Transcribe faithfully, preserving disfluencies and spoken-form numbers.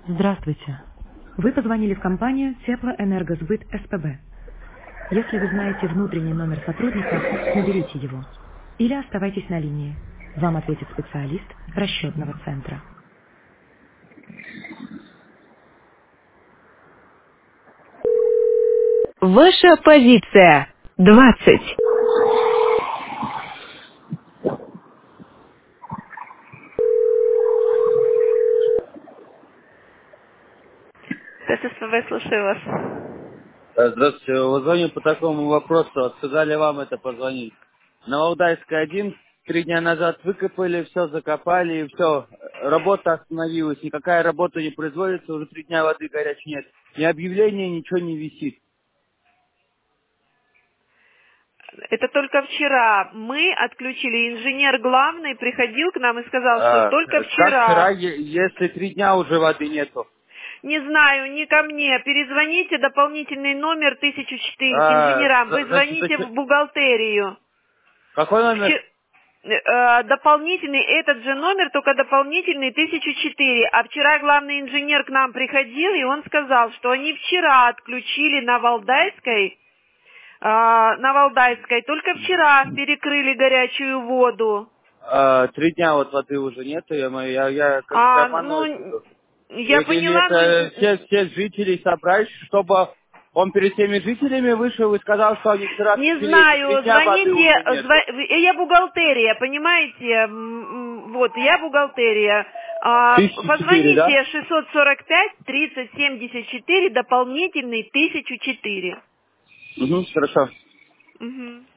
Здравствуйте. Вы позвонили в компанию Теплоэнергосбыт СПБ. Если вы знаете внутренний номер сотрудника, наберите его. Или оставайтесь на линии. Вам ответит специалист расчетного центра. Ваша позиция. двадцать. ССПБ, слушаю вас. Э, Здравствуйте. Вот звоню по такому вопросу. Вот сказали вам это позвонить. На Валдайской один три дня назад выкопали, все закопали, и все. Работа остановилась. Никакая работа не производится, уже три дня воды горячей нет. Ни объявления, ничего не висит. Это только вчера мы отключили. Инженер главный приходил к нам и сказал, что А, только как вчера, вчера. е- если три дня уже воды нету? Не знаю, не ко мне. Перезвоните, дополнительный номер тысяча четыре к А, инженерам. Вы з- значит, звоните оч- в бухгалтерию. какой номер? Вче- э, Дополнительный этот же номер, только дополнительный тысяча четыре. А вчера главный инженер к нам приходил, и он сказал, что они вчера отключили на Валдайской, э, на Валдайской, только вчера перекрыли горячую воду. А, три дня вот воды уже нету, я, мо- я, я как-то А, обманываюсь ну, буду. я Или, или поняла, это ну, все, все жителей собрать, чтобы он перед всеми жителями вышел и сказал, что они вчера не отключили, эти три знаю, дня воды звоните, уже нету. зва- я бухгалтерия, понимаете, М, м, вот, я бухгалтерия. А, Тысяча четыре, да? позвоните шестьсот сорок пять тридцать семьдесят четыре, дополнительный тысяча четыре. Угу, хорошо. Мгм.